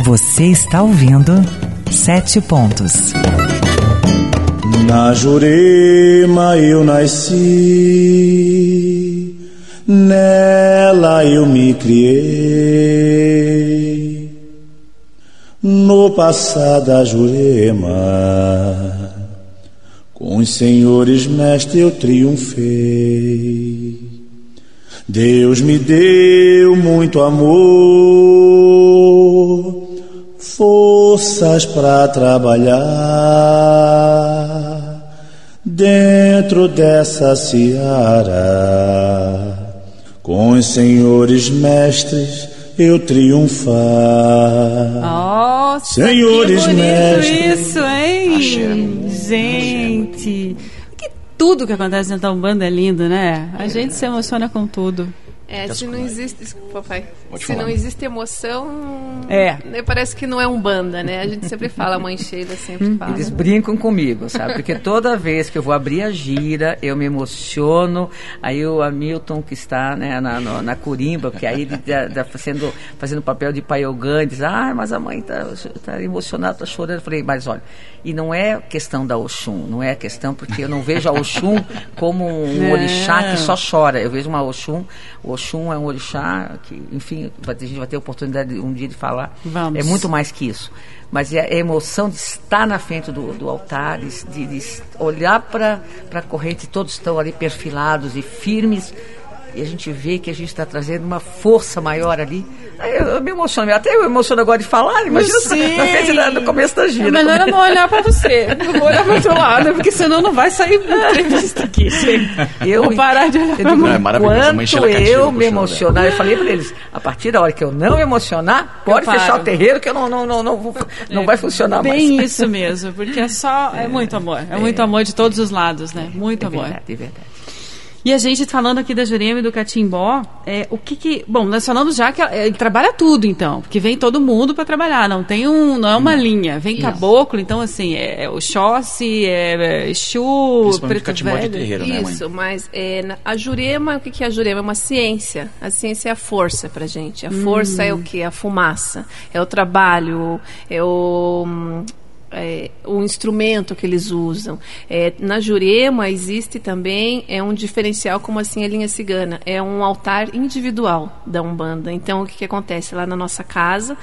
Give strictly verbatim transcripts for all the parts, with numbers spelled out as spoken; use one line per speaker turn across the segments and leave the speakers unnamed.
Você está ouvindo Sete Pontos.
Na Jurema eu nasci, nela eu me criei. No passado da Jurema, com os senhores mestres eu triunfei. Deus me deu muito amor, forças pra trabalhar dentro dessa seara. Com os senhores mestres eu triunfar.
Nossa,
senhores
que bonito
mestres.
Isso, hein? Axé. Gente, que tudo que acontece dentro da Umbanda é lindo, né? A gente se emociona com tudo.
É, se não existe, desculpa, pai.
Pode
se
falar.
não existe emoção,
é.
parece que não é Umbanda, né? A gente sempre fala, a mãe Sheila sempre fala.
Eles brincam comigo, sabe? Porque toda vez que eu vou abrir a gira, eu me emociono. Aí o Hamilton, que está, né, na, na, na Corimba, porque aí ele está fazendo, fazendo papel de Paiogã, diz, ah, mas a mãe está tá emocionada, está chorando. Eu falei, mas olha, e não é questão da Oxum, não é questão, porque eu não vejo a Oxum como um orixá que só chora. Eu vejo uma Oxum, o Oxum é um orixá que, enfim, a gente vai ter a oportunidade um dia de falar.
Vamos.
É muito mais que isso. Mas é a emoção de estar na frente do, do altar, de, de olhar para a corrente, todos estão ali perfilados e firmes, e a gente vê que a gente está trazendo uma força maior ali. Eu, eu me emociono, até eu me emociono agora de falar, imagina
Sim.
na frente da, no começo da gira.
É melhor eu não olhar para você, eu vou olhar para o outro lado, porque senão não vai sair entrevista aqui. Eu vou parar de olhar.
Eu digo,
é maravilhoso.
quanto eu me emocionar, eu falei para eles, a partir da hora que eu não me emocionar, pode fechar o terreiro que eu não, não, não, não, não
é,
vai funcionar
bem
mais.
Bem isso mesmo, porque é só, é muito amor, é, é muito amor de todos os lados, né? Muito
é
amor.
Verdade, é verdade.
E a gente falando aqui da Jurema e do Catimbó, é, o que que... Bom, nós falamos já que ele trabalha tudo, então, porque vem todo mundo para trabalhar, não tem um... Não é uma hum. linha, vem Isso. caboclo, então, assim, é, é o Xóssi, é Exu,
Preto Catimbó de terreiro, né, mãe?
Isso, mas é, a Jurema, o que que é a Jurema? É uma ciência. A ciência é a força pra gente. A hum. força é o quê? A fumaça. É o trabalho, é o... É, o instrumento que eles usam. É, na Jurema existe também é um diferencial, como assim a linha cigana, é um altar individual da Umbanda. Então o que, que acontece lá na nossa casa,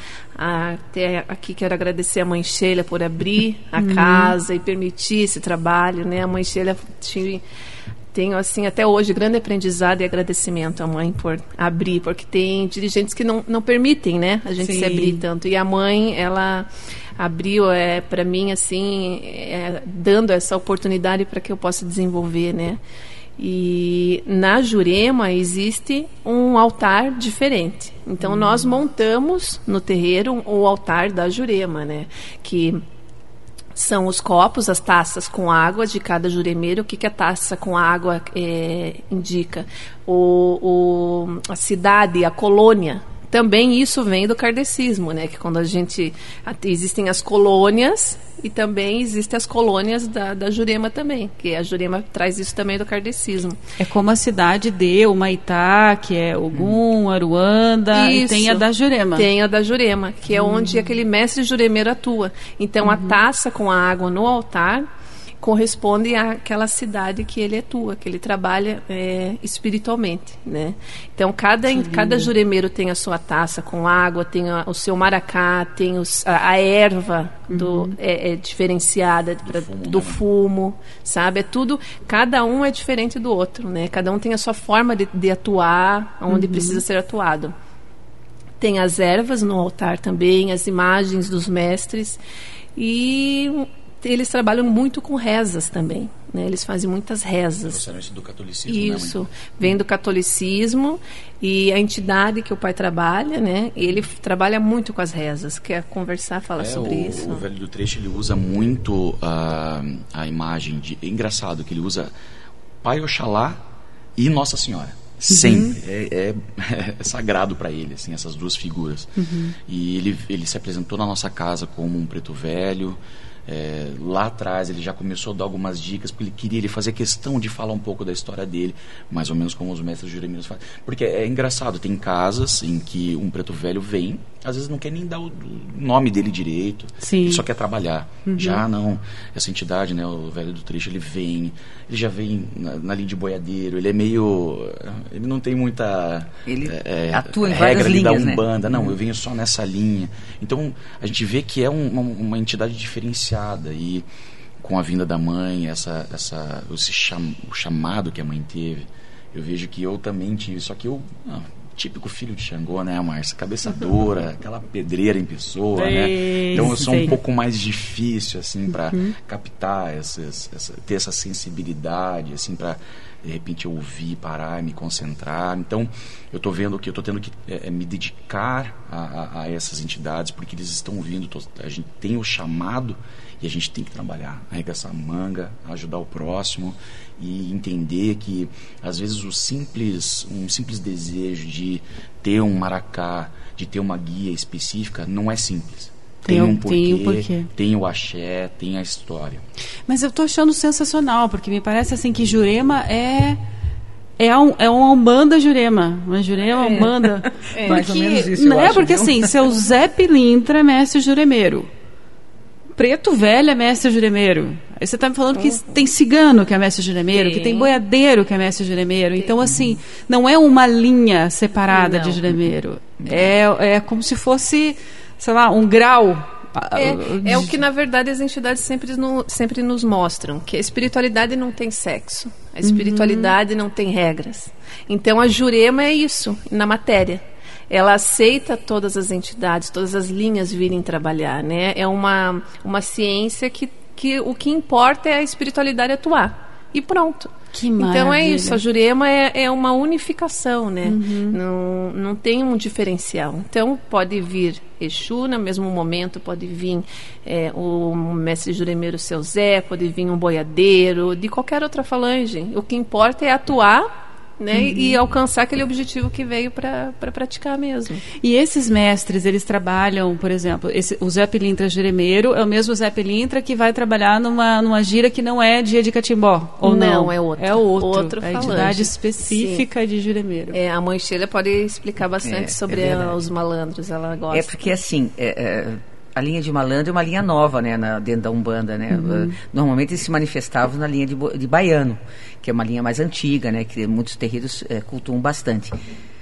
até aqui quero agradecer a mãe Sheila por abrir a uhum. casa e permitir esse trabalho, né? A mãe Sheila tinha... Tenho, assim, até hoje, grande aprendizado e agradecimento à mãe por abrir, porque tem dirigentes que não, não permitem, né, a gente Sim. se abrir tanto. E a mãe, ela abriu, é, para mim, assim, é, dando essa oportunidade para que eu possa desenvolver, né. E na Jurema existe um altar diferente. Então, hum. nós montamos no terreiro o altar da Jurema, né, que... São os copos, as taças com água de cada juremeiro. O que, que a taça com água é, indica? O, o, a cidade, a colônia. Também isso vem do kardecismo, né? Que quando a gente... Existem as colônias e também existem as colônias da, da Jurema também. Que a Jurema traz isso também do kardecismo.
É como a cidade de Humaitá, que é Ogum, Aruanda, isso. E tem a da Jurema.
Tem a da Jurema, que é hum. onde aquele mestre juremeiro atua. Então, uhum. a taça com a água no altar corresponde àquela cidade que ele atua, que ele trabalha é, espiritualmente, né? Então, cada, cada juremeiro tem a sua taça com água, tem a, o seu maracá, tem os, a, a erva do, uhum. é, é diferenciada do, pra, fumo, do né? fumo, sabe? É tudo, cada um é diferente do outro, né? Cada um tem a sua forma de, de atuar, onde uhum. precisa ser atuado. Tem as ervas no altar também, as imagens dos mestres e... Eles trabalham muito com rezas também, né? Eles fazem muitas rezas.
Trouxeram isso do catolicismo,
Isso,
né,
vem do catolicismo e a entidade que o pai trabalha, né? Ele trabalha muito com as rezas. Quer conversar, falar
é,
sobre
o,
isso?
O velho do trecho, ele usa muito uh, a imagem de... É engraçado que ele usa Pai Oxalá e Nossa Senhora. Sempre. Uhum. É, é, é sagrado para ele, assim, essas duas figuras. Uhum. E ele, ele se apresentou na nossa casa como um preto velho, É, lá atrás ele já começou a dar algumas dicas, porque ele queria, ele fazia questão de falar um pouco da história dele, mais ou menos como os mestres jureminos fazem. Porque é engraçado, tem casas em que um preto velho vem, às vezes não quer nem dar o nome dele direito,
Sim.
ele só quer trabalhar.
Uhum.
Já não, essa entidade, né, o velho do trecho, ele vem, ele já vem na, na linha de boiadeiro, ele é meio, ele não tem muita
ele
é,
atua em
regra
várias
ali da
linhas,
Umbanda,
né?
não, eu venho só nessa linha. Então a gente vê que é um, uma, uma entidade diferenciada. E com a vinda da mãe, essa, essa, esse cham, o chamado que a mãe teve, eu vejo que eu também tive, só que eu, ah, típico filho de Xangô, né, Márcia? Cabeça dura, aquela pedreira em pessoa, né? Então eu sou um pouco mais difícil, assim, para uhum. captar, essas, essa, ter essa sensibilidade, assim, para de repente eu ouvir, parar, me concentrar. Então eu estou vendo que eu estou tendo que é, me dedicar a, a, a essas entidades, porque eles estão vindo, tô, a gente tem o chamado e a gente tem que trabalhar, arregaçar a manga, ajudar o próximo e entender que às vezes o simples, um simples desejo de ter um maracá, de ter uma guia específica, não é simples. Tem, tem um porquê, tem, um porquê, tem o axé, tem a história.
Mas eu tô achando sensacional, porque me parece assim que Jurema é é, um, é uma Umbanda Jurema, uma Jurema, é. Umbanda.
É, mais ou menos isso,
não
eu
é
acho,
porque
viu?
Assim, seu Zé Pilintra é mestre juremeiro, Preto Velho é mestre juremeiro. Aí você está me falando que uhum. tem cigano que é mestre juremeiro, tem. que tem boiadeiro que é mestre juremeiro. Tem. Então, assim, não é uma linha separada não. de juremeiro. É, é como se fosse, sei lá, um grau.
É, é o que, na verdade, as entidades sempre, no, sempre nos mostram, que a espiritualidade não tem sexo, a espiritualidade uhum. não tem regras. Então, a Jurema é isso, na matéria. Ela aceita todas as entidades, todas as linhas virem trabalhar, né? É uma, uma ciência que, que o que importa é a espiritualidade atuar. E pronto.
Que
então é isso, a Jurema é, é uma unificação, né? Uhum. Não, não tem um diferencial. Então pode vir Exu, no mesmo momento pode vir é, o mestre juremeiro Seu Zé, pode vir um boiadeiro, de qualquer outra falange. O que importa é atuar, né, uhum. e alcançar aquele objetivo que veio para pra praticar mesmo.
E esses mestres, eles trabalham, por exemplo, esse, o Zé Pilintra juremeiro é o mesmo Zé Pilintra que vai trabalhar numa, numa gira que não é dia de Catimbó, ou não?
Não, é outro.
É outro,
outro
é a entidade específica Sim. de juremeiro.
É, a mãe Sheila pode explicar bastante é, sobre é a, os malandros, ela gosta.
É porque assim... É, é... A linha de malandro é uma linha nova, né, na, dentro da Umbanda, né? Uhum. Normalmente eles se manifestavam na linha de, de baiano, que é uma linha mais antiga, né, que muitos terreiros é, cultuam bastante.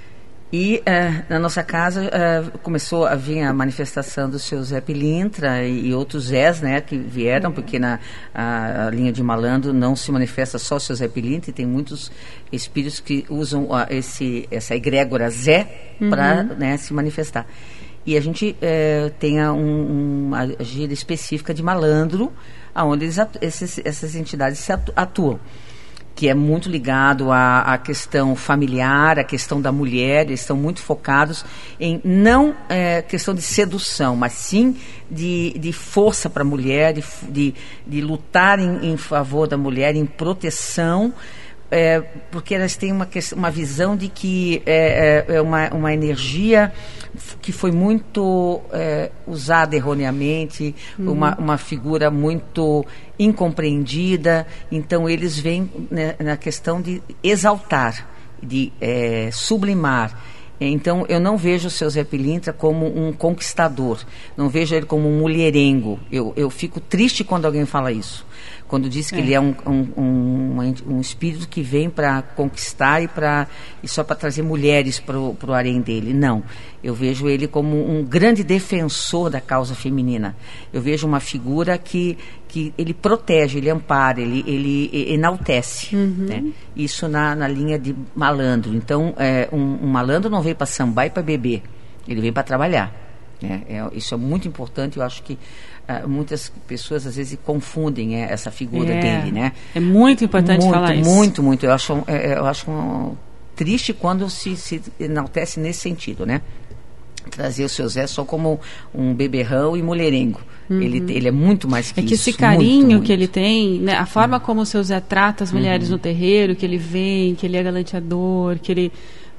E é, na nossa casa é, começou a vir a manifestação do seu Zé Pilintra e, e outros Zés, né, que vieram, uhum. porque na a, a linha de malandro não se manifesta só o seu Zé Pilintra, e tem muitos espíritos que usam a, esse, essa egrégora Zé para uhum. né, se manifestar. E a gente é, tem um, uma gira específica de malandro, onde eles atu- esses, essas entidades se atu- atuam, que é muito ligado à, à questão familiar, à questão da mulher. Eles estão muito focados em não é, questão de sedução, mas sim de, de força para a mulher, de, de, de lutar em, em favor da mulher, em proteção. É, porque elas têm uma, uma visão de que é, é uma, uma energia que foi muito é, usada erroneamente, uhum. uma, uma figura muito incompreendida. Então eles vêm, né, na questão de exaltar, de é, sublimar. Então eu não vejo o seu Zé Pilintra como um conquistador, não vejo ele como um mulherengo. Eu, eu fico triste quando alguém fala isso. Quando diz que é. ele é um, um, um, um espírito que vem para conquistar e, pra, e só para trazer mulheres para o harém dele. Não. Eu vejo ele como um grande defensor da causa feminina. Eu vejo uma figura que, que ele protege, ele ampara, ele, ele enaltece. Uhum. Né? Isso na, na linha de malandro. Então, é, um, um malandro não veio para sambar e para beber. Ele veio para trabalhar. Né? É, isso é muito importante. Eu acho que Uh, muitas pessoas às vezes confundem é, essa figura é, dele, né?
É muito importante
muito,
falar isso.
Muito, muito. Eu acho, é, eu acho um, triste quando se, se enaltece nesse sentido, né? Trazer o seu Zé só como um beberrão e mulherengo. Uhum. Ele, ele é muito mais que
isso. É que
isso,
esse carinho
muito, muito.
que ele tem, né? A forma como o seu Zé trata as mulheres uhum. no terreiro, que ele vem, que ele é galanteador, que ele...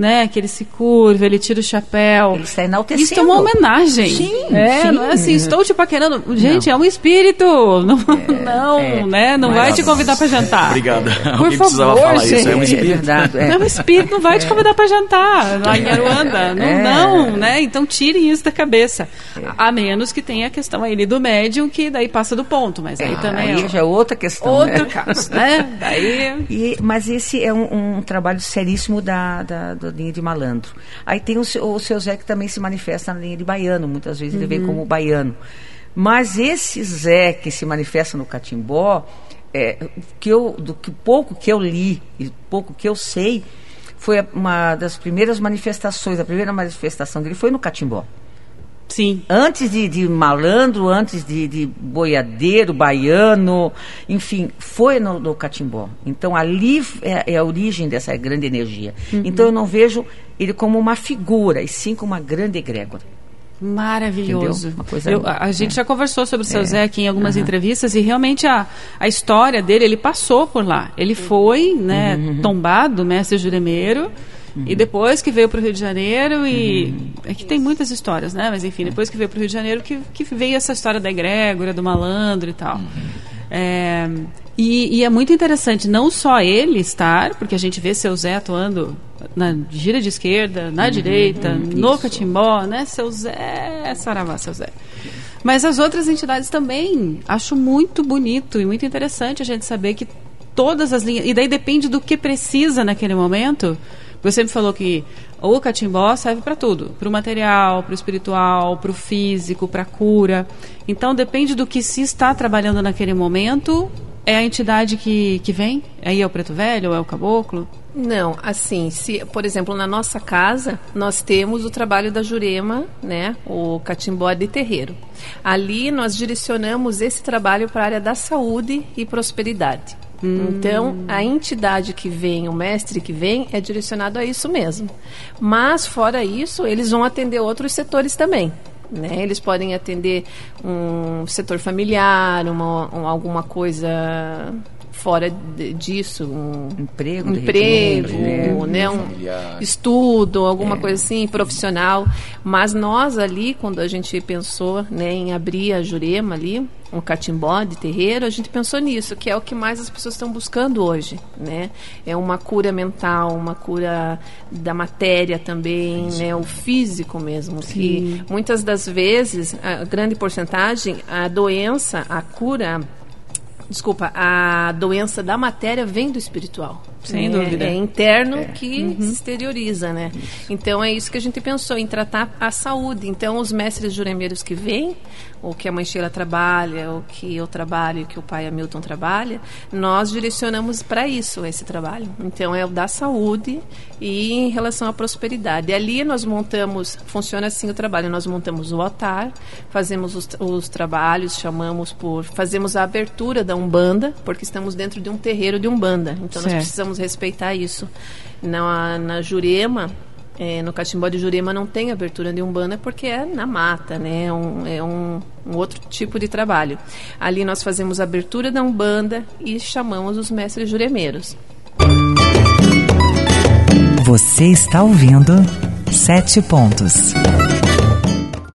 né, que ele se curva, ele tira o chapéu.
Ele está enaltecendo.
Isso é uma homenagem.
Sim,
é,
sim.
Não é assim, estou te paquerando. Gente, não. é um espírito. Não, é, não
é.
né? Não
Mas,
vai te convidar para jantar.
Obrigado.
Por
Alguém
favor,
precisava falar
gente.
isso. É um espírito.
É verdade, é.
É um espírito, não vai te convidar para jantar lá em Aruanda. Não,
É.
não, né? Então tirem isso da cabeça.
É.
A menos que tenha a questão aí do médium, que daí passa do ponto. Mas aí
É,
também
aí
é
já é outra questão.
outro
né?
caso, né? Daí...
E, mas esse é um, um trabalho seríssimo da, da, da linha de malandro. Aí tem o seu, o seu Zé, que também se manifesta na linha de baiano. Muitas vezes ele
Uhum.
vem como baiano. Mas esse Zé que se manifesta no catimbó, é, que eu, do que pouco que eu li e pouco que eu sei, foi uma das primeiras manifestações, a primeira manifestação dele foi no catimbó.
Sim.
Antes de, de malandro, antes de, de boiadeiro, baiano, enfim, foi no, no catimbó. Então, ali é, é a origem dessa grande energia. Uhum. Então, eu não vejo ele como uma figura, e sim como uma grande egrégora.
Maravilhoso.
Uma coisa,
Eu, a, a gente
é.
já conversou sobre o seu
É.
Zé aqui em algumas
Uhum.
entrevistas, e realmente a, a história dele, ele passou por lá. Ele foi, né,
Uhum.
tombado, mestre juremeiro,
Uhum.
e depois que veio para o Rio de Janeiro, e uhum. é que tem muitas histórias, né? Mas enfim, depois que veio para o Rio de Janeiro, que, que veio essa história da egrégora, do malandro e tal. Uhum. É, e, e é muito interessante não só ele estar, porque a gente vê seu Zé atuando na gira de esquerda, na uhum, direita, uhum, no isso. Catimbó, né? Seu Zé, saravá, seu Zé. Mas as outras entidades também, acho muito bonito e muito interessante a gente saber que todas as linhas, e daí depende do que precisa naquele momento. Você sempre falou que o catimbó serve para tudo, para o material, para o espiritual, para o físico, para a cura. Então depende do que se está trabalhando naquele momento. É a entidade que, que vem? Aí é o preto velho ou é o caboclo?
Não, assim, se, por exemplo, na nossa casa, nós temos o trabalho da Jurema, né, o catimbó de terreiro. Ali nós direcionamos esse trabalho para a área da saúde e prosperidade. Hum. Então, a entidade que vem, o mestre que vem, é direcionado a isso mesmo. Mas, fora isso, eles vão atender outros setores também. Né? Eles podem atender um setor familiar, uma, um, alguma coisa fora de, disso, um
emprego,
um emprego,
repente,
né? um
familiar.
Estudo, alguma
é.
coisa assim, profissional. Mas nós ali, quando a gente pensou, né, em abrir a Jurema ali, um catimbó de terreiro, a gente pensou nisso, que é o que mais as pessoas estão buscando hoje, né? É uma cura mental, uma cura da matéria também, físico. Né? O físico mesmo, Sim. que muitas das vezes, a grande porcentagem, a doença, a cura, desculpa, a doença da matéria vem do espiritual.
Sem
é,
dúvida.
É interno
é.
que
uhum.
se exterioriza, né? Isso. Então é isso que a gente pensou, em tratar a saúde. Então os mestres juremeiros que vêm, ou que a mãe Sheila trabalha, ou que eu trabalho, que o pai Hamilton trabalha, nós direcionamos para isso, esse trabalho. Então é o da saúde e em relação à prosperidade. E ali nós montamos, funciona assim o trabalho, nós montamos o altar, fazemos os, os trabalhos, chamamos por, fazemos a abertura da Umbanda, porque estamos dentro de um terreiro de Umbanda. Então certo. Nós precisamos respeitar isso. Na, na Jurema, é, no catimbó de Jurema não tem abertura de Umbanda porque é na mata, né? Um, é um, um outro tipo de trabalho. Ali nós fazemos a abertura da Umbanda e chamamos os mestres juremeiros.
Você está ouvindo Sete Pontos.